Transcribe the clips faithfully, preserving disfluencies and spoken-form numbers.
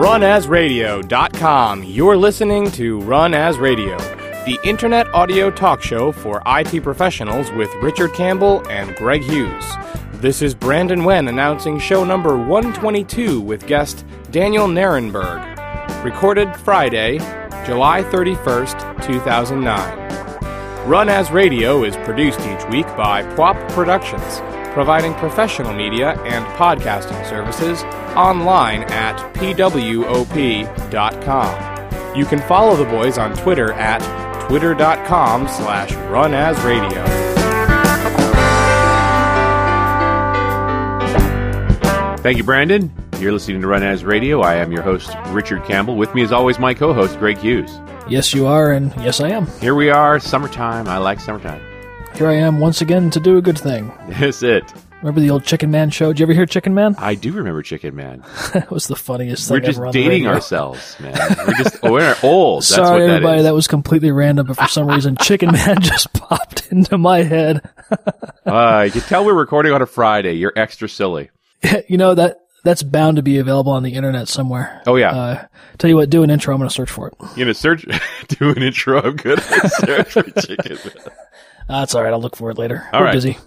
run as radio dot com, you're listening to Run As Radio, the internet audio talk show for I T professionals with Richard Campbell and Greg Hughes. This is Brandon Wen announcing show number one twenty-two with guest Daniel Nierenberg. Recorded Friday, July thirty-first, two thousand nine. Run As Radio is produced each week by P W A P Productions, providing professional media and podcasting services online at P W O P dot com. You can follow the boys on Twitter at twitter.com slash runasradio. Thank you, Brandon. You're listening to Run As Radio. I am your host, Richard Campbell. With me, as always, my co-host, Greg Hughes. Yes, you are, and yes, I am. Here we are, summertime. I like summertime. Here I am once again to do a good thing. That's it. Remember the old Chicken Man show? Did you ever hear Chicken Man? I do remember Chicken Man. That was the funniest thing We're just ever on dating the radio. ourselves, man. We're just oh, we're old. That's Sorry, what that everybody. is. That was completely random, but for some reason, Chicken Man just popped into my head. uh, you can tell we're recording on a Friday. You're extra silly. You know, that that's bound to be available on the internet somewhere. Oh, yeah. Uh, tell you what, do an intro. I'm going to search for it. You're going to search, do an intro. I'm good at search for Chicken Man. That's all right. I'll look for it later. All We're right. busy.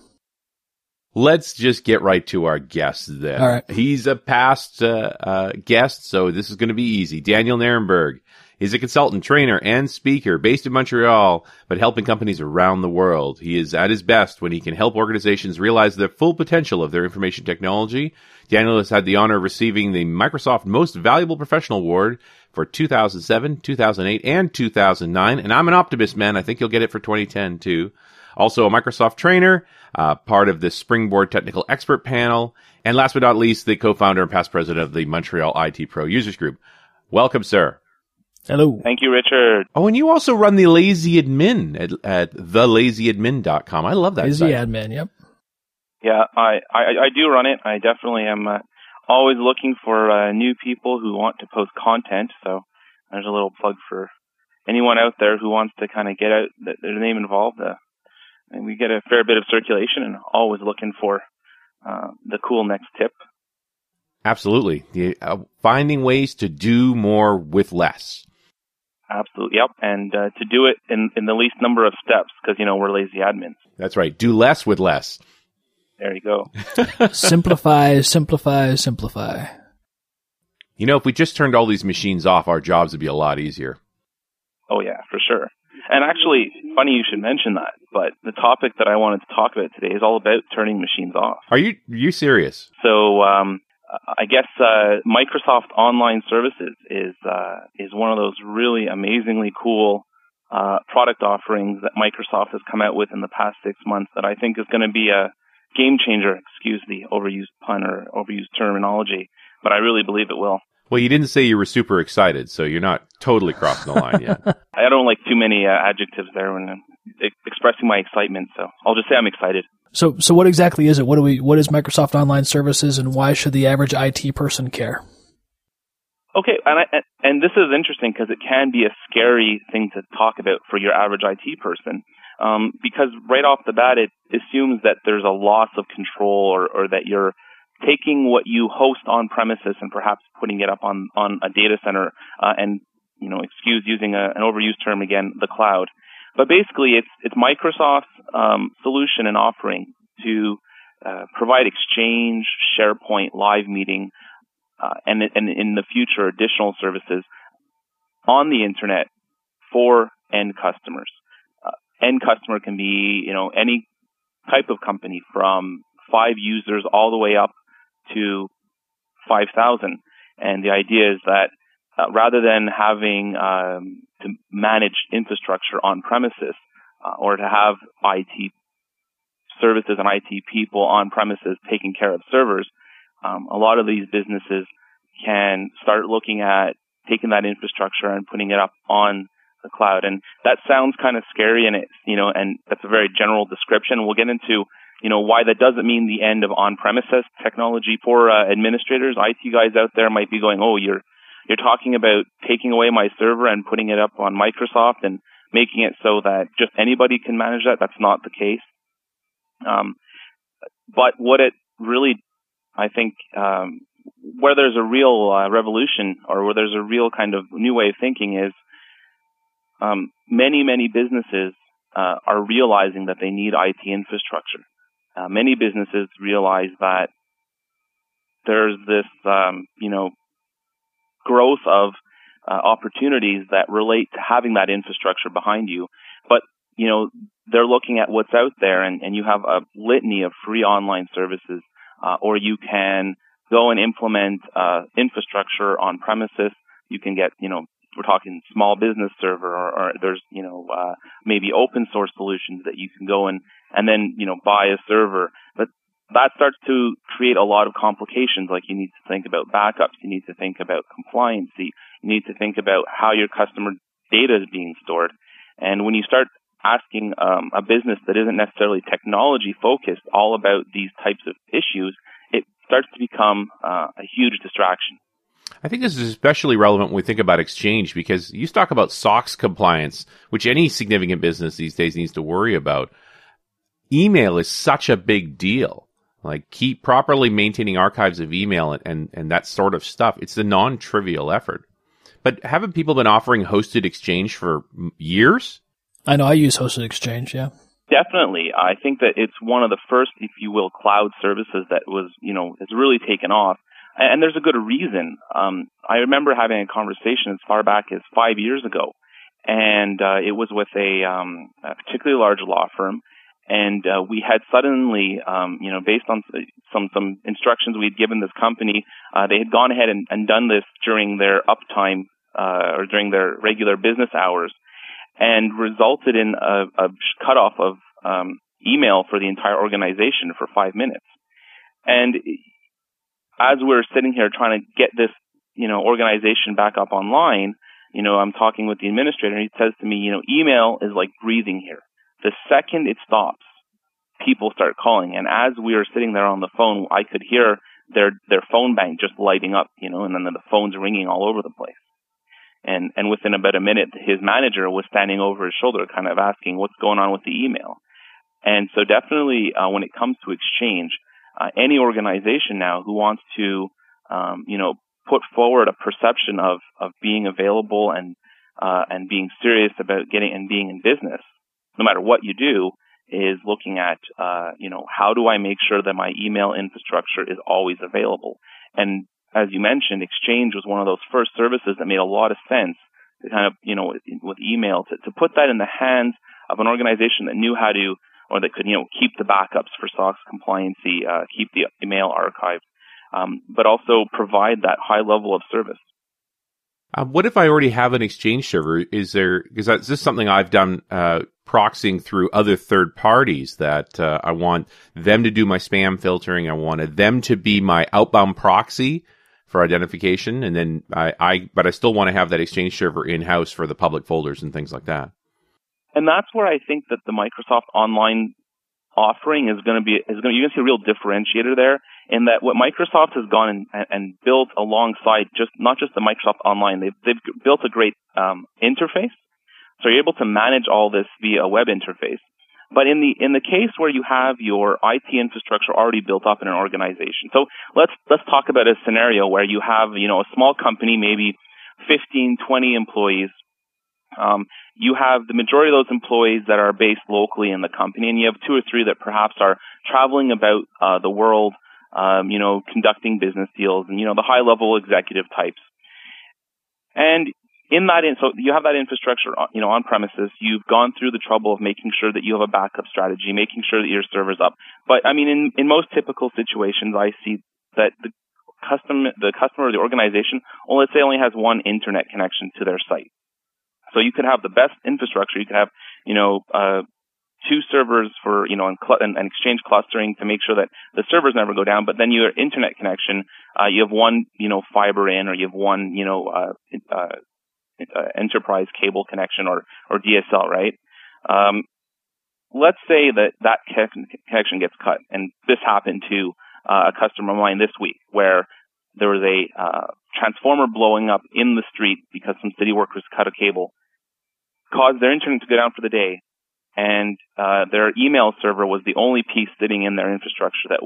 Let's just get right to our guest then. All right. He's a past uh, uh, guest, so this is going to be easy. Daniel Nierenberg. He's a consultant, trainer, and speaker based in Montreal, but helping companies around the world. He is at his best when he can help organizations realize the full potential of their information technology. Daniel has had the honor of receiving the Microsoft Most Valuable Professional Award for two thousand seven, two thousand eight, and two thousand nine. And I'm an optimist, man. I think you'll get it for twenty ten, too. Also a Microsoft trainer, uh, part of the Springboard Technical Expert Panel, and last but not least, the co-founder and past president of the Montreal I T Pro Users Group. Welcome, sir. Hello. Thank you, Richard. Oh, and you also run the Lazy Admin at, at the lazy admin dot com. I love that Lazy site. Admin, yep. Yeah, I, I, I do run it. I definitely am uh, always looking for uh, new people who want to post content. So there's a little plug for anyone out there who wants to kind of get out th- their name involved. Uh, and we get a fair bit of circulation, and always looking for uh, the cool next tip. Absolutely. The, uh, finding ways to do more with less. Absolutely, yep. And uh, to do it in, in the least number of steps, because, you know, we're lazy admins. That's right. Do less with less. There you go. Simplify, simplify, simplify. You know, if we just turned all these machines off, our jobs would be a lot easier. Oh, yeah, for sure. And actually, funny you should mention that, but the topic that I wanted to talk about today is all about turning machines off. Are you are you serious? So um, I guess uh, Microsoft Online Services is uh, is one of those really amazingly cool uh, product offerings that Microsoft has come out with in the past six months that I think is going to be a game changer. Excuse the overused pun or overused terminology, but I really believe it will. Well, you didn't say you were super excited, so you're not totally crossing the line yet. I don't like too many uh, adjectives there when I'm e- expressing my excitement, so I'll just say I'm excited. So, so what exactly is it? What do we? What is Microsoft Online Services, and why should the average I T person care? Okay, and I, and this is interesting because it can be a scary thing to talk about for your average I T person, um, because right off the bat it assumes that there's a loss of control, or, or that you're taking what you host on premises and perhaps putting it up on, on a data center, uh, and, you know, excuse using a, an overused term again, the cloud. But basically, it's it's Microsoft's um, solution and offering to uh, provide Exchange, SharePoint, Live Meeting, uh, and, and in the future, additional services on the internet for end customers. Uh, end customer can be, you know, any type of company from five users all the way up to five thousand. And the idea is that uh, rather than having um, to manage infrastructure on premises uh, or to have I T services and I T people on premises taking care of servers, um, a lot of these businesses can start looking at taking that infrastructure and putting it up on the cloud. And that sounds kind of scary, and it's, you know, and that's a very general description. We'll get into you know, why that doesn't mean the end of on-premises technology for uh, administrators. I T guys out there might be going, oh, you're you're talking about taking away my server and putting it up on Microsoft and making it so that just anybody can manage that. That's not the case. Um, but what it really, I think, um, where there's a real uh, revolution, or where there's a real kind of new way of thinking is um, many, many businesses uh, are realizing that they need I T infrastructure. Uh, many businesses realize that there's this, um, you know, growth of uh, opportunities that relate to having that infrastructure behind you. But, you know, they're looking at what's out there, and, and you have a litany of free online services, uh, or you can go and implement uh, infrastructure on premises. You can get, you know, we're talking small business server, or, or there's, you know, uh, maybe open source solutions that you can go and, and then, you know, buy a server. But that starts to create a lot of complications. Like, you need to think about backups. You need to think about compliancy. You need to think about how your customer data is being stored. And when you start asking um, a business that isn't necessarily technology focused all about these types of issues, it starts to become uh, a huge distraction. I think this is especially relevant when we think about Exchange, because you talk about S O X compliance, which any significant business these days needs to worry about. Email is such a big deal. Like, keep properly maintaining archives of email and, and, and that sort of stuff. It's a non-trivial effort. But haven't people been offering hosted Exchange for years? I know, I use hosted Exchange, yeah. Definitely. I think that it's one of the first, if you will, cloud services that was, you know, has really taken off. And there's a good reason. Um, I remember having a conversation as far back as five years ago, and uh, it was with a, um, a particularly large law firm. And uh, we had suddenly, um, you know, based on some some instructions we'd given this company, uh, they had gone ahead and, and done this during their uptime uh, or during their regular business hours, and resulted in a, a cutoff of um, email for the entire organization for five minutes. And as we're sitting here trying to get this, you know, organization back up online, you know, I'm talking with the administrator, and he says to me, you know, email is like breathing here. The second it stops, people start calling. And as we were sitting there on the phone, I could hear their their phone bank just lighting up, you know, and then the phones ringing all over the place. And and within about a minute, his manager was standing over his shoulder, kind of asking what's going on with the email. And so definitely uh, when it comes to Exchange, uh, any organization now who wants to, um, you know, put forward a perception of, of being available and uh, and being serious about getting and being in business, no matter what you do, is looking at, uh, you know, how do I make sure that my email infrastructure is always available? And as you mentioned, Exchange was one of those first services that made a lot of sense to kind of, you know, with email, to, to put that in the hands of an organization that knew how to, or that could, you know, keep the backups for S O X compliancy, uh, keep the email archived, um, but also provide that high level of service. Uh, what if I already have an Exchange server? Is there, because this is something I've done, uh, proxying through other third parties, that uh, I want them to do my spam filtering. I wanted them to be my outbound proxy for identification. And then I, I but I still want to have that Exchange server in-house for the public folders and things like that. And that's where I think that the Microsoft Online offering is going to be, is going to, you're going to see a real differentiator there, in that what Microsoft has gone and, and built alongside just, not just the Microsoft Online, they've, they've built a great um, interface. So you're able to manage all this via a web interface. But in the in the case where you have your I T infrastructure already built up in an organization, so let's let's talk about a scenario where you have, you know, a small company, maybe fifteen, twenty employees. Um, you have the majority of those employees that are based locally in the company, and you have two or three that perhaps are traveling about uh, the world, um, you know, conducting business deals, and, you know, the high-level executive types. And in that, in, so you have that infrastructure, you know, on premises. You've gone through the trouble of making sure that you have a backup strategy, making sure that your server's up. But I mean, in, in most typical situations, I see that the custom, the customer or the organization, well, let's say only has one internet connection to their site. So you could have the best infrastructure. You could have, you know, uh, two servers for, you know, and, cl- and, and Exchange clustering to make sure that the servers never go down. But then your internet connection, uh, you have one, you know, fiber in, or you have one, you know, uh, uh, uh enterprise cable connection, or, or D S L, right? Um, let's say that that connection gets cut. And this happened to uh, a customer of mine this week, where there was a uh, transformer blowing up in the street because some city workers cut a cable, caused their internet to go down for the day, and uh, their email server was the only piece sitting in their infrastructure that was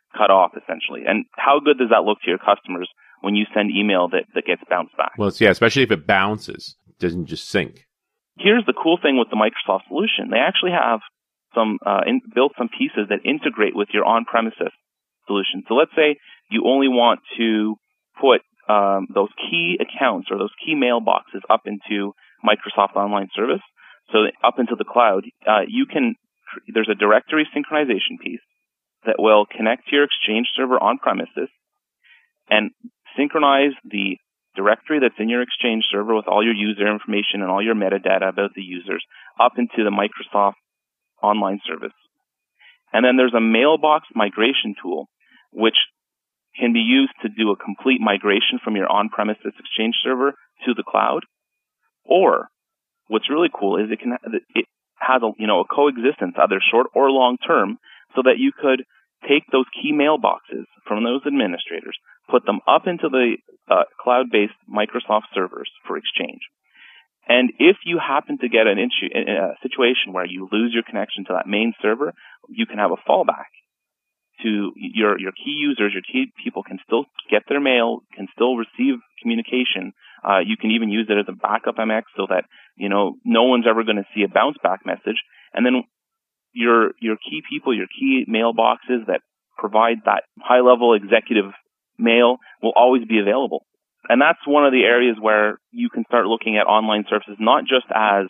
cut off, essentially. And how good does that look to your customers when you send email that, that gets bounced back? Well, it's, yeah, especially if it bounces, it doesn't just sync. Here's the cool thing with the Microsoft solution. They actually have some uh, in, built some pieces that integrate with your on-premises solution. So let's say you only want to put um, those key accounts or those key mailboxes up into Microsoft Online Service, so up into the cloud. Uh, you can there's a directory synchronization piece that will connect to your Exchange server on-premises and synchronize the directory that's in your Exchange server with all your user information and all your metadata about the users up into the Microsoft Online Service. And then there's a mailbox migration tool, which can be used to do a complete migration from your on-premises Exchange server to the cloud. Or what's really cool is it can it has a you know a coexistence, either short or long term, so that you could take those key mailboxes from those administrators, put them up into the uh, cloud-based Microsoft servers for Exchange. And if you happen to get an issue, a situation where you lose your connection to that main server, you can have a fallback to your your key users. Your key people can still get their mail, can still receive communication. Uh, you can even use it as a backup M X so that you know no one's ever going to see a bounce back message. And then your your key people, your key mailboxes that provide that high level executive mail will always be available. And that's one of the areas where you can start looking at online services not just as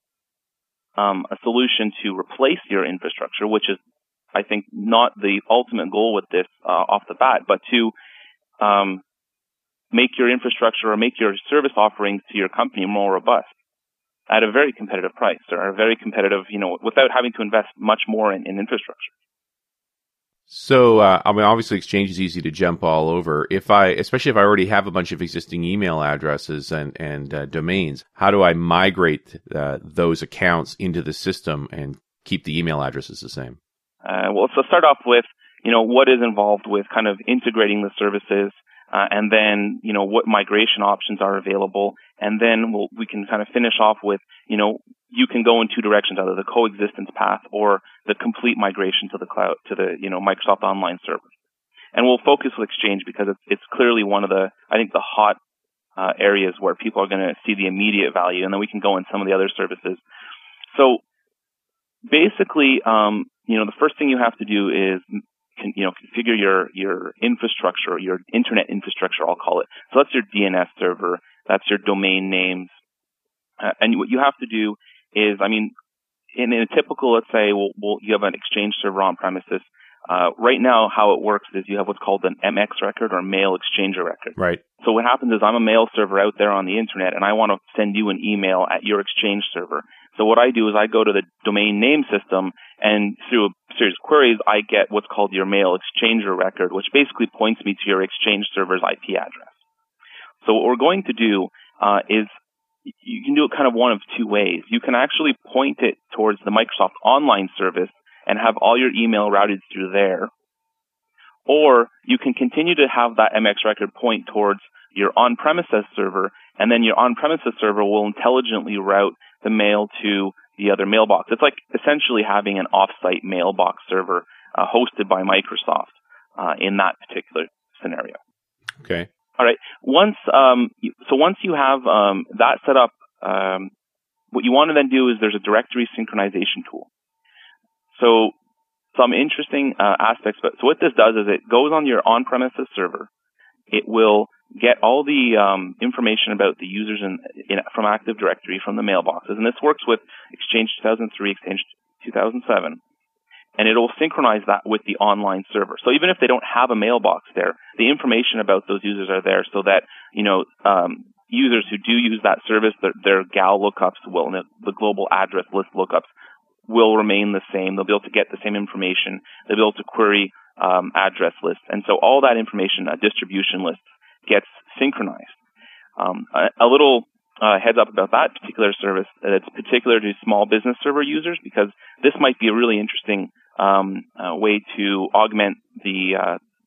um, a solution to replace your infrastructure, which is, I think, not the ultimate goal with this uh, off the bat, but to um, make your infrastructure or make your service offerings to your company more robust at a very competitive price, or a very competitive, you know, without having to invest much more in, in infrastructure. So, uh, I mean, obviously Exchange is easy to jump all over. If I, especially if I already have a bunch of existing email addresses and, and uh, domains, how do I migrate uh, those accounts into the system and keep the email addresses the same? Uh, well, so start off with, you know, what is involved with kind of integrating the services, uh, and then, you know, what migration options are available. And then we'll, we can kind of finish off with, you know, you can go in two directions, either the coexistence path or the complete migration to the cloud, to the, you know, Microsoft Online Server. And we'll focus with Exchange because it's, it's clearly one of the, I think, the hot uh, areas where people are going to see the immediate value. And then we can go in some of the other services. So basically, um, you know, the first thing you have to do is, can, you know, configure your, your infrastructure, your internet infrastructure, I'll call it. So that's your D N S server. That's your domain names. Uh, and what you have to do is, I mean, in, in a typical, let's say, well, well, you have an Exchange server on premises. Uh, right now, how it works is you have what's called an M X record or mail exchanger record. Right. So what happens is I'm a mail server out there on the internet, and I want to send you an email at your Exchange server. So what I do is I go to the domain name system, and through a series of queries, I get what's called your mail exchanger record, which basically points me to your Exchange server's I P address. So what we're going to do uh, is you can do it kind of one of two ways. You can actually point it towards the Microsoft Online Service and have all your email routed through there. Or you can continue to have that M X record point towards your on-premises server, and then your on-premises server will intelligently route the mail to the other mailbox. It's like essentially having an off-site mailbox server uh, hosted by Microsoft uh, in that particular scenario. Okay. All right. Once, um, so once you have um, that set up, um, what you want to then do is there's a directory synchronization tool. So some interesting uh, aspects. But so what this does is it goes on your on-premises server. It will get all the um, information about the users in, in, from Active Directory from the mailboxes, and this works with Exchange two thousand three, Exchange two thousand seven. And it will synchronize that with the online server. So even if they don't have a mailbox there, the information about those users are there so that, you know, um, users who do use that service, their, their G A L lookups will, the, the global address list lookups will remain the same. They'll be able to get the same information. They'll be able to query um, address lists. And so all that information, a distribution list, gets synchronized. Um, a, a little Uh, heads up about that particular service, that it's particular to small business server users, because this might be a really interesting um, uh, way to augment the uh,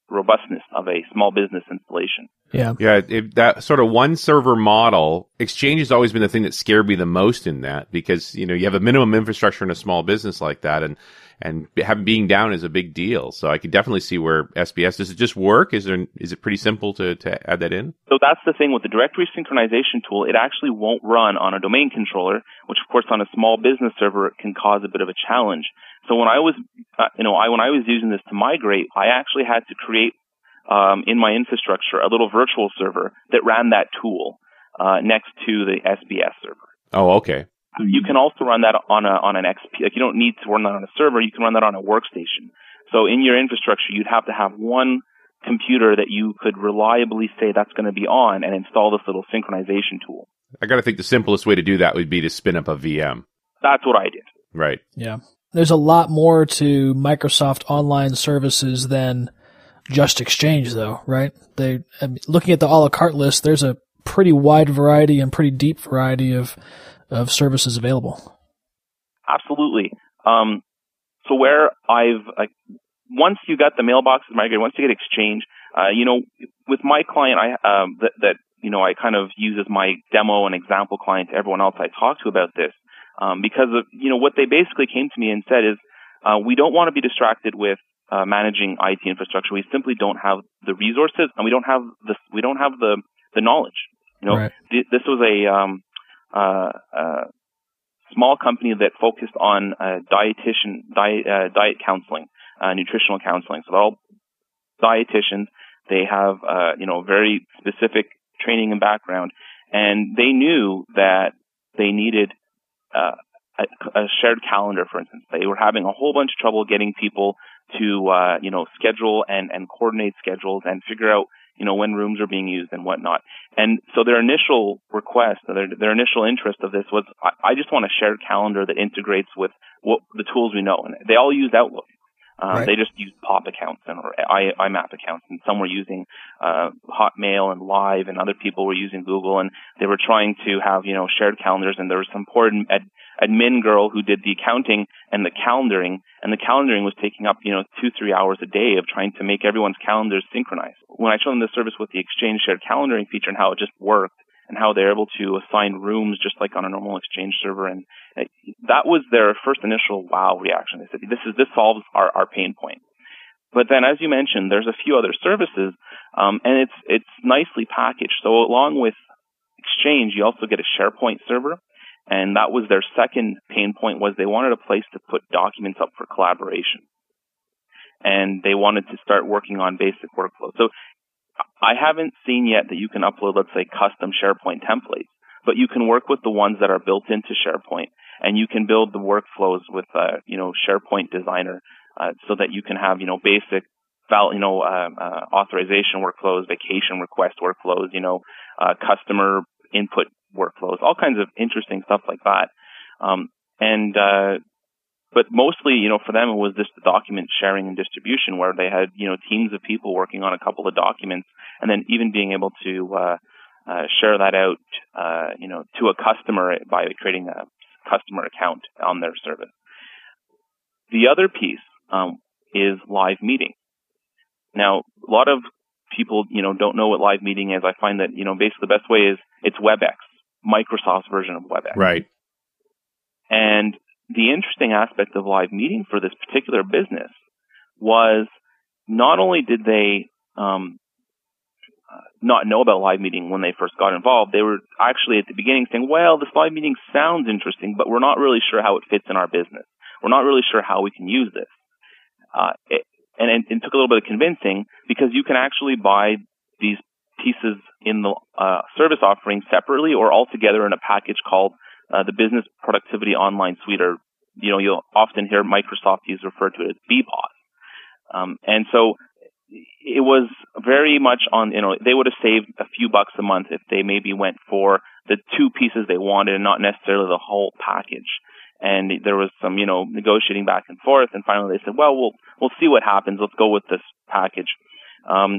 robustness of a small business installation. Yeah. Yeah, it, that sort of one server model, Exchange has always been the thing that scared me the most in that, because, you know, you have a minimum infrastructure in a small business like that, and and having being down is a big deal. So I could definitely see where S B S, does it just work? Is there is it pretty simple to, to add that in? So that's the thing with the directory synchronization tool. It actually won't run on a domain controller, which of course on a small business server can cause a bit of a challenge. So when I was, uh, you know, I when I was using this to migrate, I actually had to create um, in my infrastructure a little virtual server that ran that tool uh, next to the S B S server. Oh, okay. You can also run that on a on an X P. Like, you don't need to run that on a server. You can run that on a workstation. So in your infrastructure, you'd have to have one computer that you could reliably say that's going to be on and install this little synchronization tool. I got to think the simplest way to do that would be to spin up a V M. That's what I did. Right. Yeah. There's a lot more to Microsoft Online Services than just Exchange, though, right? They I mean, looking at the a la carte list, there's a pretty wide variety and pretty deep variety of of services available. Absolutely. Um, so where I've like, once you got the mailboxes migrated, once you get Exchange, uh, you know, with my client, I um, that, that you know I kind of use as my demo and example client to everyone else I talk to about this, um, because of you know what they basically came to me and said is, uh, we don't want to be distracted with uh, managing I T infrastructure. We simply don't have the resources, and we don't have the we don't have the the knowledge. You know, right. th- this was a um, uh, uh, small company that focused on uh, dietitian diet uh, diet counseling, uh, nutritional counseling. So they're all dietitians. They have uh, you know very specific training and background, and they knew that they needed uh, a, a shared calendar. For instance, they were having a whole bunch of trouble getting people to uh, you know schedule and and coordinate schedules and figure out you know when rooms are being used and whatnot. And so their initial request, their their initial interest of this was, I, I just want a shared calendar that integrates with what the tools we know. And they all used Outlook. Um, right. They just used Pop accounts and or I, IMAP accounts, and some were using uh, Hotmail and Live, and other people were using Google, and they were trying to have you know shared calendars. And there was some poor ad, admin girl who did the accounting and the calendaring, and the calendaring was taking up you know two three hours a day of trying to make everyone's calendars synchronized. When I showed them the service with the Exchange shared calendaring feature and how it just worked, and how they're able to assign rooms just like on a normal Exchange server, and that was their first initial wow reaction. They said, "This is this solves our, our pain point." But then, as you mentioned, there's a few other services, um, and it's it's nicely packaged. So along with Exchange, you also get a SharePoint server, and that was their second pain point. Was they wanted a place to put documents up for collaboration, and they wanted to start working on basic workflows. So I haven't seen yet that you can upload, let's say, custom SharePoint templates, but you can work with the ones that are built into SharePoint, and you can build the workflows with, uh, you know, SharePoint Designer, uh, so that you can have, you know, basic, val- you know, uh, uh, authorization workflows, vacation request workflows, you know, uh, customer input workflows, all kinds of interesting stuff like that. Um, and, uh, But mostly, you know, for them, it was just the document sharing and distribution, where they had, you know, teams of people working on a couple of documents, and then even being able to uh, uh, share that out, uh, you know, to a customer by creating a customer account on their service. The other piece um, is live meeting. Now, a lot of people, you know, don't know what live meeting is. I find that, you know, basically the best way is it's WebEx, Microsoft's version of WebEx. Right. And the interesting aspect of live meeting for this particular business was not only did they um, uh, not know about live meeting when they first got involved, they were actually at the beginning saying, well, this live meeting sounds interesting, but we're not really sure how it fits in our business. We're not really sure how we can use this. Uh, it, and it, it took a little bit of convincing, because you can actually buy these pieces in the uh, service offering separately or all together in a package called Uh, the Business Productivity Online Suite, or, you know, you'll often hear Microsoft use refer to it as B P O S. Um, and so it was very much on, you know, they would have saved a few bucks a month if they maybe went for the two pieces they wanted and not necessarily the whole package. And there was some, you know, negotiating back and forth. And finally they said, well, we'll, we'll see what happens. Let's go with this package. Um,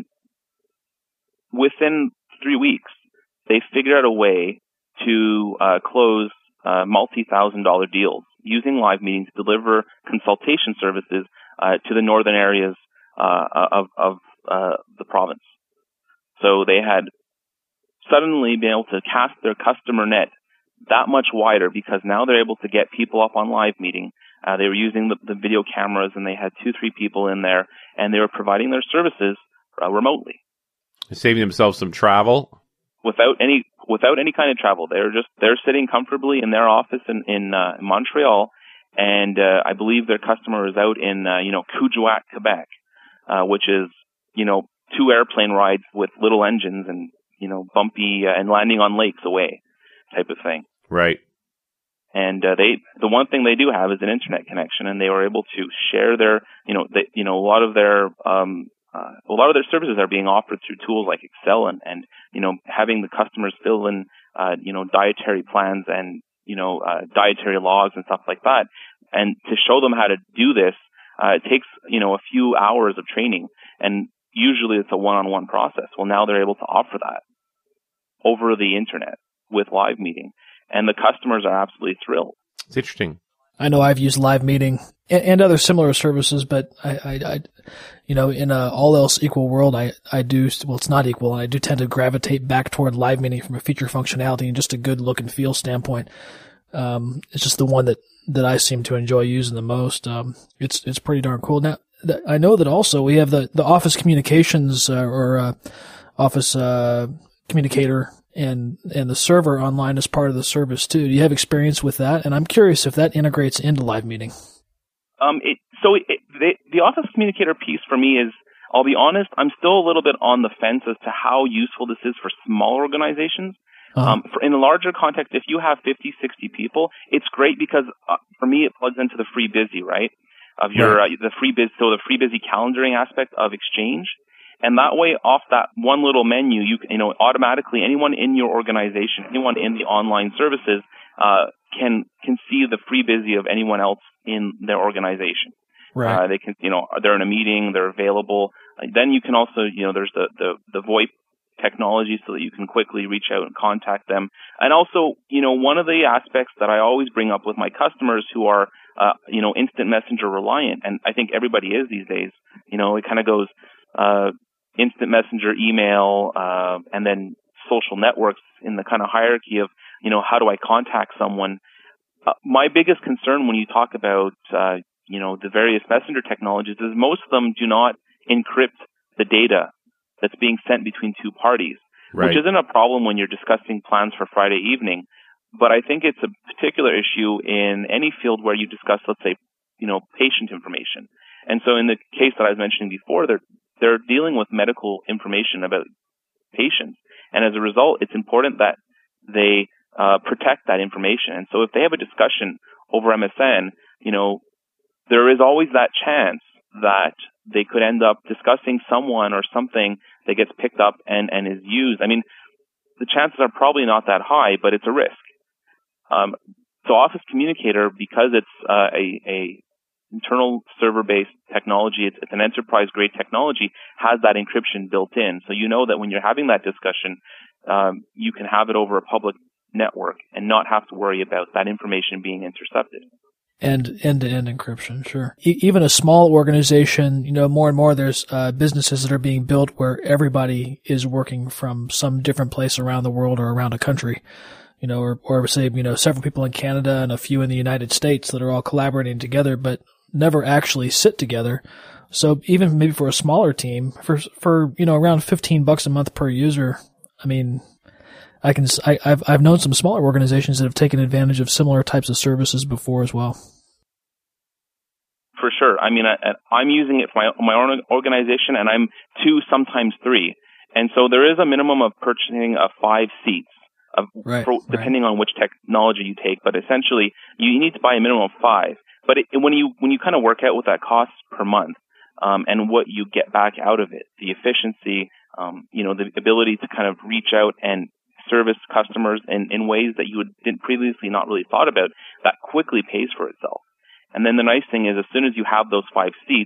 within three weeks, they figured out a way to uh, close uh, multi-thousand dollar deals using live meetings to deliver consultation services uh, to the northern areas uh, of, of uh, the province. So they had suddenly been able to cast their customer net that much wider because now they're able to get people up on live meeting. Uh, they were using the, the video cameras, and they had two, three people in there, and they were providing their services uh, remotely, saving themselves some travel without any without any kind of travel. They're just they're sitting comfortably in their office in in, uh, in Montreal, and uh, I believe their customer is out in uh, you know Kuujjuaq, Quebec, uh, which is you know two airplane rides with little engines and you know bumpy uh, and landing on lakes away, type of thing. Right. And uh, they, the one thing they do have is an internet connection, and they were able to share their, you know, they, you know, a lot of their, um, uh, a lot of their services are being offered through tools like Excel, and, and you know, having the customers fill in, uh, you know, dietary plans and you know, uh, dietary logs and stuff like that, and to show them how to do this, uh, it takes you know a few hours of training, and usually it's a one-on-one process. Well, now they're able to offer that over the internet with live meeting. And the customers are absolutely thrilled. It's interesting. I know I've used Live Meeting and, and other similar services, but I, I, I you know, in a all else equal world, I, I do, well, it's not equal, and I do tend to gravitate back toward Live Meeting from a feature functionality and just a good look and feel standpoint. Um, it's just the one that, that I seem to enjoy using the most. Um, it's, it's pretty darn cool. Now, th- I know that also we have the, the Office Communications, uh, or, uh, Office, uh, Communicator and and the server online as part of the service too. Do you have experience with that? And I'm curious if that integrates into Live Meeting. Um, it, so it, the, the Office Communicator piece for me is, I'll be honest, I'm still a little bit on the fence as to how useful this is for smaller organizations. Uh-huh. Um, for, in the larger context, if you have fifty, sixty people, it's great because uh, for me it plugs into the FreeBusy, right? Of your right. Uh, the FreeBusy, so the FreeBusy calendaring aspect of Exchange. And that way, off that one little menu, you you know automatically anyone in your organization, anyone in the online services, uh, can can see the FreeBusy of anyone else in their organization. Right. Uh, they can you know they're in a meeting, they're available. Uh, then you can also you know there's the the the VoIP technology so that you can quickly reach out and contact them. And also you know one of the aspects that I always bring up with my customers who are uh, you know instant messenger reliant, and I think everybody is these days. You know it kind of goes. Uh, instant messenger, email, uh, and then social networks in the kind of hierarchy of, you know, how do I contact someone? Uh, my biggest concern when you talk about, uh, you know, the various messenger technologies is most of them do not encrypt the data that's being sent between two parties, right. Which isn't a problem when you're discussing plans for Friday evening. But I think it's a particular issue in any field where you discuss, let's say, you know, patient information. And so in the case that I was mentioning before, they're They're dealing with medical information about patients. And as a result, it's important that they uh, protect that information. And so if they have a discussion over M S N, you know, there is always that chance that they could end up discussing someone or something that gets picked up and, and is used. I mean, the chances are probably not that high, but it's a risk. Um, so Office Communicator, because it's uh, a, a internal server-based technology, it's, it's an enterprise-grade technology, has that encryption built in. So you know that when you're having that discussion, um, you can have it over a public network and not have to worry about that information being intercepted. And end-to-end encryption, sure. E- even a small organization, you know, more and more there's uh, businesses that are being built where everybody is working from some different place around the world or around a country. You know, or, or say, you know, several people in Canada and a few in the United States that are all collaborating together, but never actually sit together. So even maybe for a smaller team, for, for, you know, around fifteen bucks a month per user, I mean, I can, I, I've, I've known some smaller organizations that have taken advantage of similar types of services before as well. For sure. I mean, I, I'm using it for my, my own organization, and I'm two, sometimes three. And so there is a minimum of purchasing of five seats. Of, right, for, depending right. on which technology you take, but essentially you need to buy a minimum of five. But it, when you when you kind of work out what that costs per month um, and what you get back out of it, the efficiency, um, you know, the ability to kind of reach out and service customers in, in ways that you would, didn't previously not really thought about, that quickly pays for itself. And then the nice thing is, as soon as you have those five seats,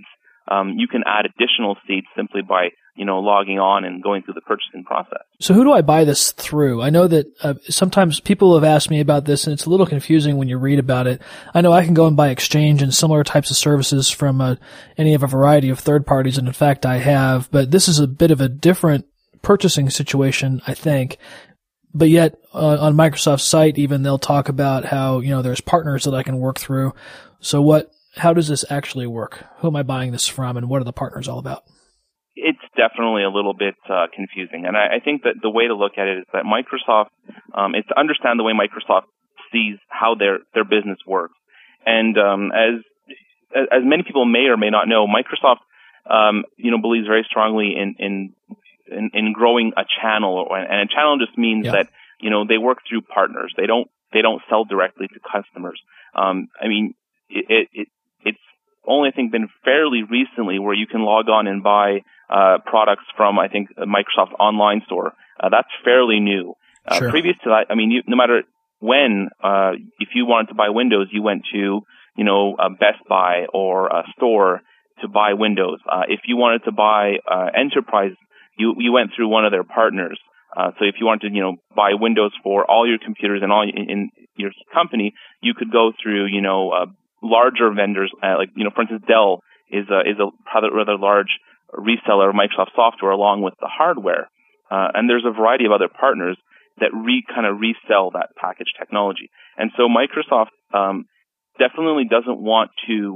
um, you can add additional seats simply by, you know, logging on and going through the purchasing process. So who do I buy this through? I know that uh, sometimes people have asked me about this, and it's a little confusing when you read about it. I know I can go and buy Exchange and similar types of services from uh, any of a variety of third parties, and in fact I have, but this is a bit of a different purchasing situation, I think. But yet, uh, on Microsoft's site, even they'll talk about how, you know, there's partners that I can work through. So what, how does this actually work? Who am I buying this from, and what are the partners all about? It's definitely a little bit uh, confusing. And I, I think that the way to look at it is that Microsoft, um, is to understand the way Microsoft sees how their, their business works. And um, as as many people may or may not know, Microsoft, um, you know, believes very strongly in, in In, in growing a channel, and a channel just means yeah. that, you know, they work through partners. They don't they don't sell directly to customers. Um, I mean, it, it, it it's only I think been fairly recently where you can log on and buy uh, products from I think Microsoft's online store. Uh, that's fairly new. Uh, sure. Previous to that, I mean, you, no matter when, uh, if you wanted to buy Windows, you went to, you know, a Best Buy or a store to buy Windows. Uh, if you wanted to buy uh, Enterprise, You you went through one of their partners. Uh, so if you wanted to, you know, buy Windows for all your computers and all in, in your company, you could go through, you know, uh, larger vendors. Uh, like, you know, for instance, Dell is a, is a rather, rather large reseller of Microsoft software along with the hardware. Uh, and there's a variety of other partners that re kind of resell that package technology. And so Microsoft um, definitely doesn't want to,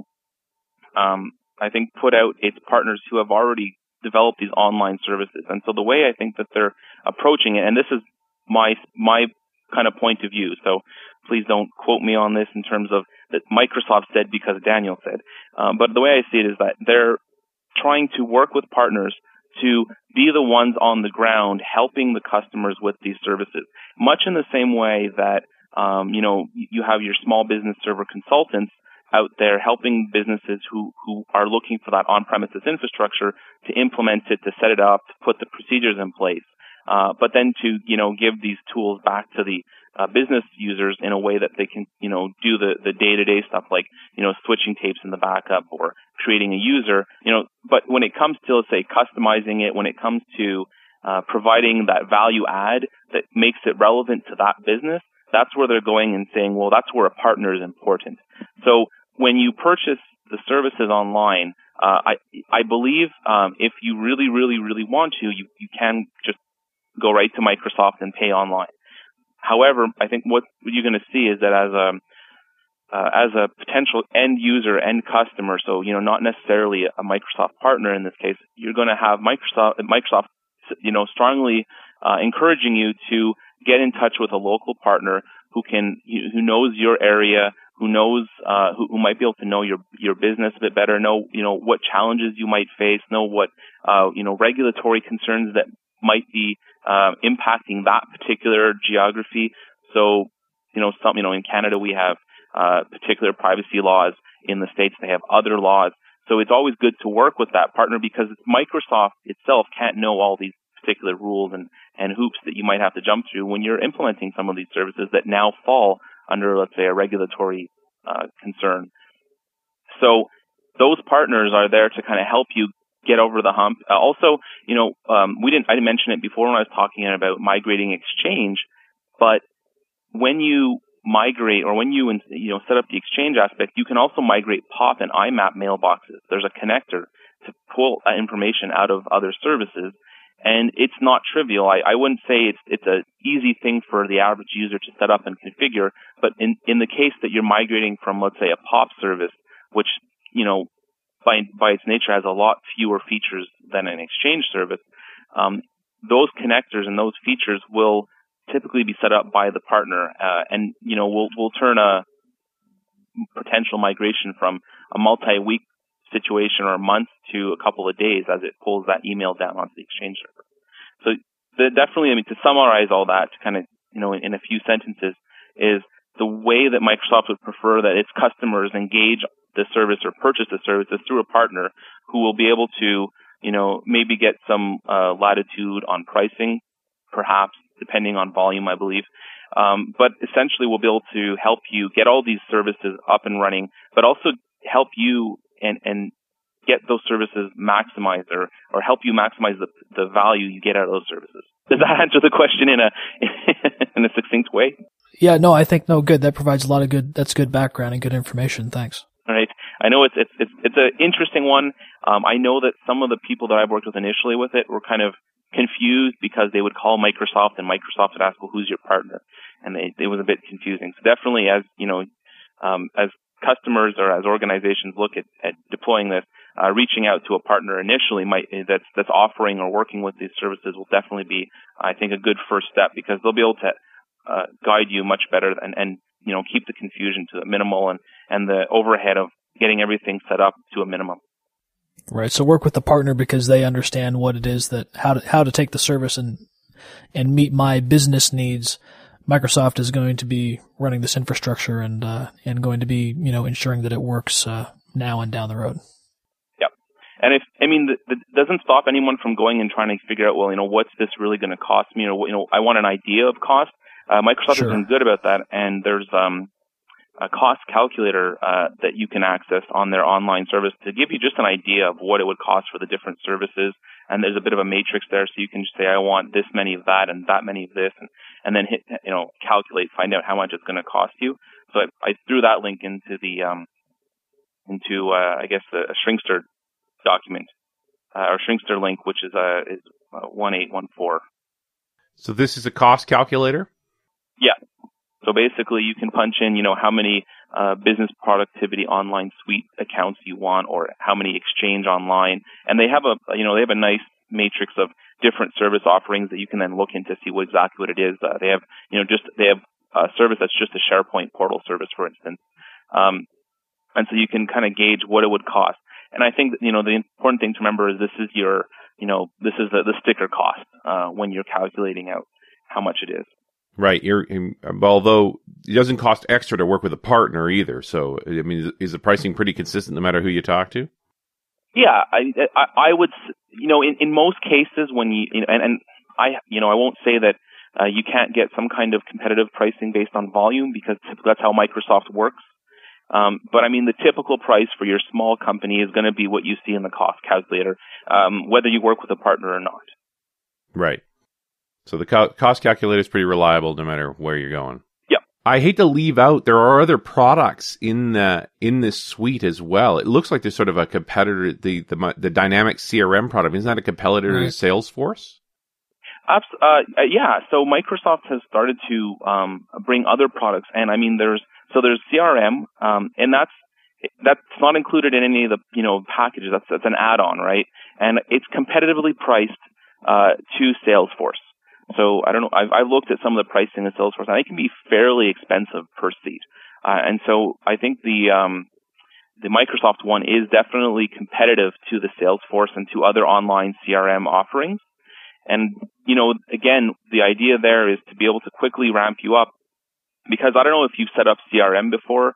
um, I think, put out its partners who have already develop these online services. And so the way I think that they're approaching it, and this is my my kind of point of view, so please don't quote me on this in terms of that Microsoft said because Daniel said, um, but the way I see it is that they're trying to work with partners to be the ones on the ground helping the customers with these services, much in the same way that um, you know you have your small business server consultants out there helping businesses who, who are looking for that on-premises infrastructure to implement it, to set it up, to put the procedures in place, uh, but then to, you know, give these tools back to the uh, business users in a way that they can, you know, do the, the day-to-day stuff like, you know, switching tapes in the backup or creating a user, you know, but when it comes to, let's say, customizing it, when it comes to uh, providing that value add that makes it relevant to that business, that's where they're going and saying, well, that's where a partner is important. So when you purchase the services online, uh, I I believe um, if you really, really, really want to, you, you can just go right to Microsoft and pay online. However, I think what you're going to see is that as a uh, as a potential end user, end customer, so you know not necessarily a Microsoft partner in this case, you're going to have Microsoft Microsoft you know strongly uh, encouraging you to get in touch with a local partner who can who knows your area, who knows uh, who, who might be able to know your your business a bit better, know you know what challenges you might face, know what uh, you know regulatory concerns that might be uh, impacting that particular geography. So you know some you know in Canada we have uh, particular privacy laws. In the States they have other laws. So it's always good to work with that partner because Microsoft itself can't know all these particular rules and, and hoops that you might have to jump through when you're implementing some of these services that now fall under, let's say, a regulatory uh, concern. So those partners are there to kind of help you get over the hump. Uh, also, you know, um, we didn't, I didn't mention it before when I was talking about migrating Exchange, but when you migrate or when you, you know, set up the Exchange aspect, you can also migrate P O P and I MAP mailboxes. There's a connector to pull uh, information out of other services. And it's not trivial. I, I wouldn't say it's it's an easy thing for the average user to set up and configure. But in, in the case that you're migrating from, let's say, a P O P service, which, you know, by by its nature has a lot fewer features than an Exchange service, um, those connectors and those features will typically be set up by the partner. Uh, and, you know, we'll we'll turn a potential migration from a multi-week situation or a month to a couple of days as it pulls that email down onto the Exchange server. So the, definitely, I mean, to summarize all that, to kind of, you know, in, in a few sentences, is the way that Microsoft would prefer that its customers engage the service or purchase the service is through a partner who will be able to, you know, maybe get some uh, latitude on pricing, perhaps, depending on volume, I believe. Um, but essentially, we'll be able to help you get all these services up and running, but also help you and, and get those services maximized or, or help you maximize the, the value you get out of those services. Does that answer the question in a in a succinct way? Yeah, no, I think, no, good. That provides a lot of good, that's good background and good information. Thanks. All right. I know it's it's it's, it's an interesting one. Um, I know that some of the people that I've worked with initially with it were kind of confused because they would call Microsoft and Microsoft would ask, well, who's your partner? And they, it was a bit confusing. So definitely as, you know, um, as customers or as organizations look at, at deploying this, uh, reaching out to a partner initially might, that's, that's offering or working with these services will definitely be, I think, a good first step because they'll be able to, uh, guide you much better and, and, you know, keep the confusion to a minimal and, and the overhead of getting everything set up to a minimum. Right. So work with the partner because they understand what it is that, how to, how to take the service and, and meet my business needs. Microsoft is going to be running this infrastructure and, uh, and going to be, you know, ensuring that it works, uh, now and down the road. Yep. And if, I mean, it doesn't stop anyone from going and trying to figure out, well, you know, what's this really going to cost me? Or, you know, I want an idea of cost. Uh, Microsoft Sure. has been good about that. And there's, um, a cost calculator uh, that you can access on their online service to give you just an idea of what it would cost for the different services. And there's a bit of a matrix there, so you can just say, I want this many of that and that many of this, and, and then hit, you know, calculate, find out how much it's going to cost you. So I, I threw that link into the, um, into uh, I guess the Shrinkster document, uh, or Shrinkster link, which is uh, is uh, one eight one four. So this is a cost calculator? Yeah. So basically, you can punch in, you know, how many uh, business productivity online suite accounts you want, or how many Exchange Online, and they have a, you know, they have a nice matrix of different service offerings that you can then look into see what exactly what it is. Uh, they have, you know, just they have a service that's just a SharePoint portal service, for instance, um, and so you can kind of gauge what it would cost. And I think that, you know, the important thing to remember is this is your, you know, this is the, the sticker cost uh, when you're calculating out how much it is. Right. You're, although it doesn't cost extra to work with a partner either. So, I mean, is the pricing pretty consistent no matter who you talk to? Yeah, I, I, I would, you know, in, in most cases when you, you know, and, and I, you know, I won't say that uh, you can't get some kind of competitive pricing based on volume because that's how Microsoft works. Um, but I mean, the typical price for your small company is going to be what you see in the cost calculator, um, whether you work with a partner or not. Right. So the co- cost calculator is pretty reliable no matter where you're going. Yep. I hate to leave out, there are other products in the, in this suite as well. It looks like there's sort of a competitor, the the, the Dynamics C R M product. Isn't that a competitor Right. to Salesforce? Uh, yeah. So Microsoft has started to um, bring other products, and I mean, there's so there's C R M, um, and that's that's not included in any of the you know packages. That's that's an add-on, right? And it's competitively priced uh, to Salesforce. So I don't know. I've, I've looked at some of the pricing in Salesforce, and it can be fairly expensive per seat. Uh, and so I think the um, the Microsoft one is definitely competitive to the Salesforce and to other online C R M offerings. And you know, again, the idea there is to be able to quickly ramp you up, because I don't know if you've set up C R M before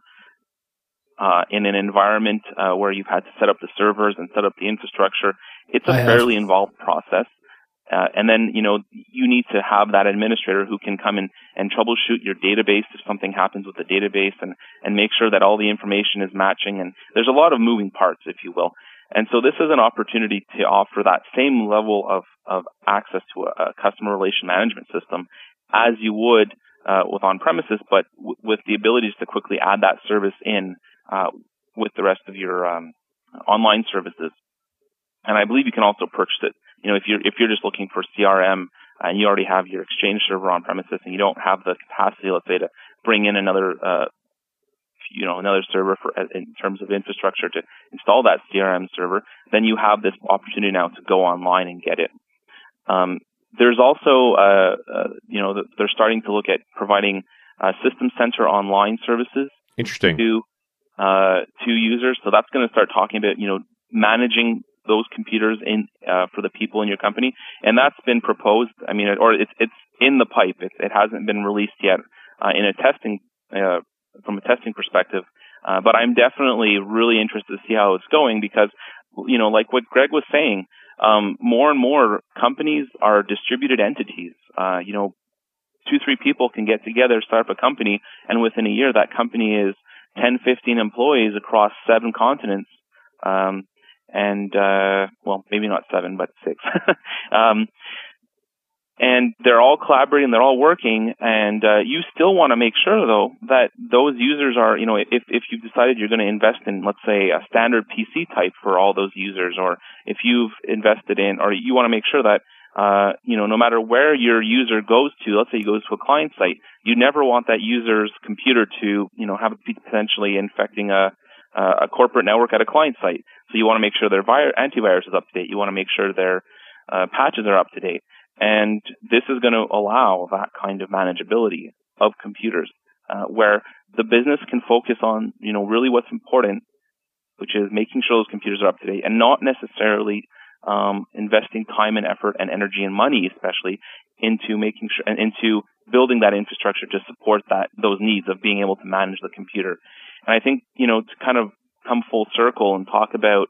uh, in an environment uh, where you've had to set up the servers and set up the infrastructure. It's a fairly involved process. Uh, and then, you know, you need to have that administrator who can come in and troubleshoot your database if something happens with the database and, and make sure that all the information is matching. And there's a lot of moving parts, if you will. And so this is an opportunity to offer that same level of, of access to a, a customer relation management system as you would uh, with on-premises, but w- with the ability to quickly add that service in uh, with the rest of your um, online services. And I believe you can also purchase it. You know, if you're if you're just looking for C R M and you already have your Exchange server on premises and you don't have the capacity, let's say, to bring in another, uh, you know, another server for in terms of infrastructure to install that C R M server, then you have this opportunity now to go online and get it. Um, there's also, uh, uh, you know, they're starting to look at providing uh, System Center online services. Interesting. to uh, to users. So that's going to start talking about, you know, managing those computers in uh, for the people in your company, and that's been proposed. I mean, or it's it's in the pipe. It, it hasn't been released yet uh, in a testing uh, from a testing perspective. Uh, but I'm definitely really interested to see how it's going because, you know, like what Greg was saying, um, more and more companies are distributed entities. Uh, you know, two three people can get together, start up a company, and within a year that company is ten, fifteen employees across seven continents. Um, and uh, well, maybe not seven, but six. um, and they're all collaborating, they're all working, and uh, you still want to make sure, though, that those users are, you know, if if you've decided you're going to invest in, let's say, a standard P C type for all those users, or if you've invested in, or you want to make sure that, uh, you know, no matter where your user goes to, let's say he goes to a client site, you never want that user's computer to, you know, have it potentially infecting a a corporate network at a client site. So you want to make sure their vi- antivirus is up to date. You want to make sure their uh, patches are up to date. And this is going to allow that kind of manageability of computers, uh, where the business can focus on, you know, really what's important, which is making sure those computers are up to date, and not necessarily um, investing time and effort and energy and money, especially into making sure and into building that infrastructure to support that those needs of being able to manage the computer. And I think, you know, to kind of come full circle and talk about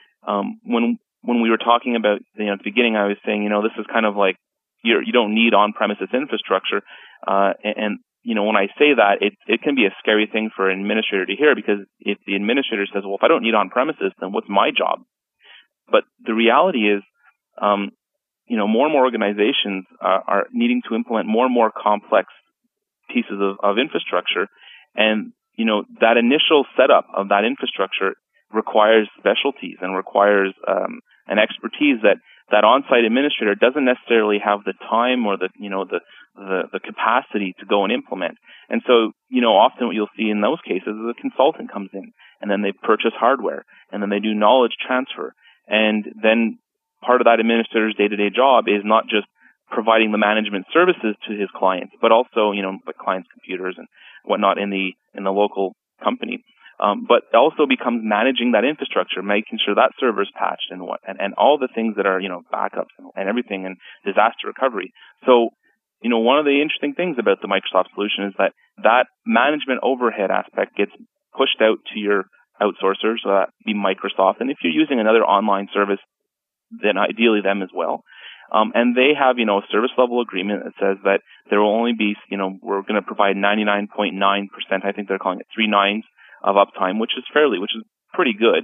um, when when we were talking about, you know, at the beginning, I was saying, you know, this is kind of like you're, you don't need on-premises infrastructure. Uh, and, and, you know, when I say that, it, it can be a scary thing for an administrator to hear, because if the administrator says, well, if I don't need on-premises, then what's my job? But the reality is, um, you know, more and more organizations uh, are needing to implement more and more complex pieces of, of infrastructure. And, you know, that initial setup of that infrastructure requires specialties and requires um, an expertise that that on-site administrator doesn't necessarily have the time or the, you know, the, the the capacity to go and implement. And so, you know, often what you'll see in those cases is a consultant comes in, and then they purchase hardware, and then they do knowledge transfer. And then part of that administrator's day-to-day job is not just providing the management services to his clients, but also, you know, the client's computers and whatnot in the in the local company. Um, but it also becomes managing that infrastructure, making sure that server's patched and what, and, and all the things that are, you know, backups and, and everything, and disaster recovery. So, you know, one of the interesting things about the Microsoft solution is that that management overhead aspect gets pushed out to your outsourcers, so that be Microsoft. And if you're using another online service, then ideally them as well. Um, and they have, you know, a service level agreement that says that there will only be, you know, we're going to provide ninety-nine point nine percent, I think they're calling it three nines of uptime, which is fairly, which is pretty good.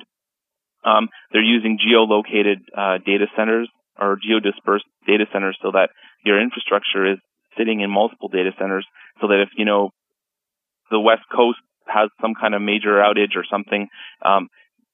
Um, they're using geolocated uh, data centers or geodispersed data centers, so that your infrastructure is sitting in multiple data centers, so that if, you know, the West Coast has some kind of major outage or something, um,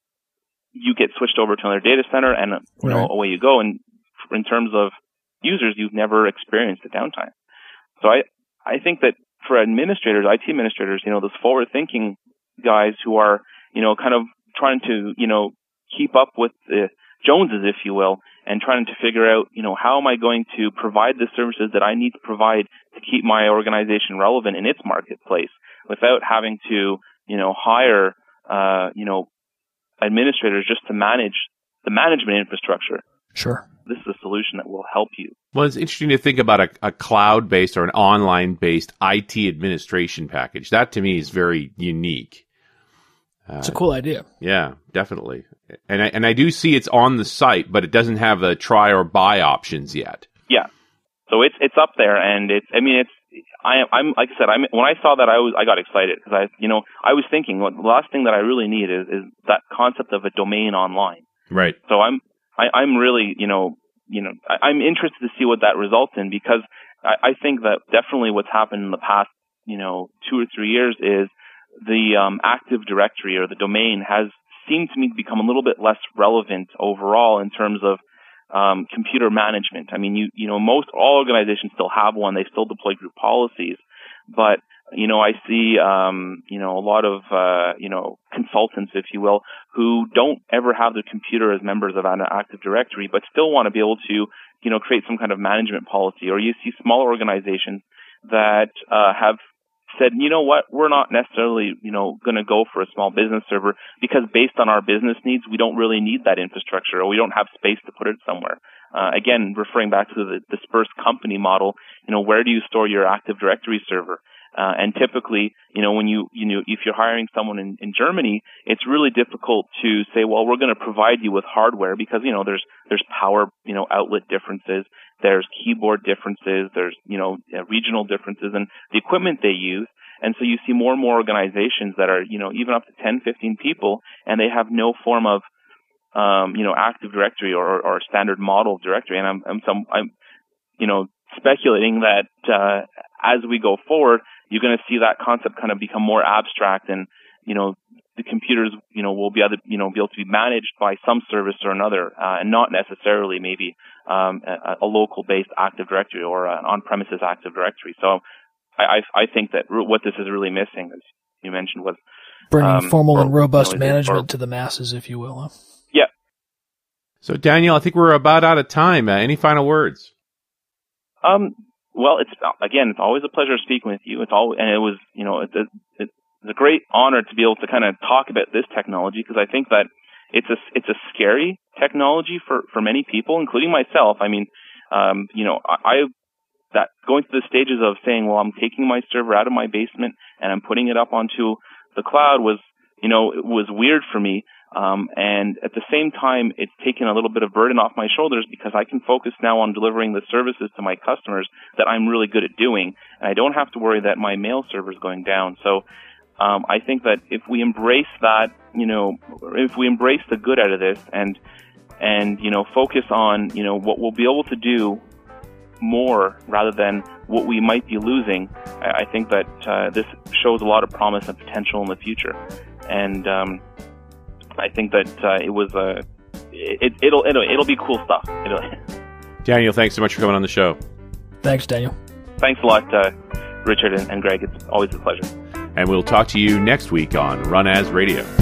you get switched over to another data center, and you know, right. away you go. And in terms of users, you've never experienced a downtime. So I, I think that for administrators, I T administrators, you know, those forward-thinking guys who are, you know, kind of trying to, you know, keep up with the Joneses, if you will, and trying to figure out, you know, how am I going to provide the services that I need to provide to keep my organization relevant in its marketplace without having to, you know, hire, uh, you know, administrators just to manage the management infrastructure. Sure. This is a solution that will help you. Well, it's interesting to think about a, a cloud-based or an online-based I T administration package. That, to me, is very unique. Uh, it's a cool idea. Yeah, definitely. And I, and I do see it's on the site, but it doesn't have the try or buy options yet. Yeah. So it's it's up there, and it's, I mean, it's, I, I'm, like I said, I'm, when I saw that, I was, I got excited, because I, you know, I was thinking, well, the last thing that I really need is, is that concept of a domain online. Right. So I'm, I, I'm really, you know, you know, I, I'm interested to see what that results in, because I, I think that definitely what's happened in the past, you know, two or three years is the um, Active Directory or the domain has seemed to me to become a little bit less relevant overall in terms of um, computer management. I mean, you, you know, most, all organizations still have one. They still deploy group policies, but you know, I see, um, you know, a lot of, uh, you know, consultants, if you will, who don't ever have their computer as members of an Active Directory, but still want to be able to, you know, create some kind of management policy. Or you see smaller organizations that uh, have said, you know what, we're not necessarily, you know, going to go for a small business server, because based on our business needs, we don't really need that infrastructure, or we don't have space to put it somewhere. Uh, again, referring back to the dispersed company model, you know, where do you store your Active Directory server? Uh, and typically, you know, when you, you know, if you're hiring someone in, in Germany, it's really difficult to say, well, we're going to provide you with hardware, because, you know, there's, there's power, you know, outlet differences, there's keyboard differences, there's, you know, uh, regional differences in the equipment they use. And so you see more and more organizations that are, you know, even up to ten, fifteen people, and they have no form of um, you know, Active Directory or, or standard model directory. And I'm, I'm, some, I'm, you know, speculating that uh, as we go forward, you're going to see that concept kind of become more abstract, and you know, the computers, you know, will be able, you know, be able to be managed by some service or another, uh, and not necessarily maybe um, a, a local-based Active Directory or an on-premises Active Directory. So, I, I think that what this is really missing, as you mentioned, was bringing um, formal or, and robust you know, management or, to the masses, if you will. Huh? Yeah. So, Daniel, I think we're about out of time. Uh, any final words? Um. Well, it's again, it's always a pleasure speaking with you. It's all, and it was, you know, it's a, it's a great honor to be able to kind of talk about this technology, because I think that it's a it's a scary technology for, for many people, including myself. I mean, um, you know, I, I that going through the stages of saying, well, I'm taking my server out of my basement and I'm putting it up onto the cloud was, you know, it was weird for me. Um, and at the same time, it's taken a little bit of burden off my shoulders, because I can focus now on delivering the services to my customers that I'm really good at doing. And I don't have to worry that my mail server is going down. So, um, I think that if we embrace that, you know, if we embrace the good out of this and, and, you know, focus on, you know, what we'll be able to do more rather than what we might be losing, I, I think that, uh, this shows a lot of promise and potential in the future. And, um, I think that uh, it was a, uh, it, it'll, it'll it'll be cool stuff. It'll... Daniel, thanks so much for coming on the show. Thanks, Daniel. Thanks a lot, uh, Richard and, and Greg. It's always a pleasure. And we'll talk to you next week on Run As Radio.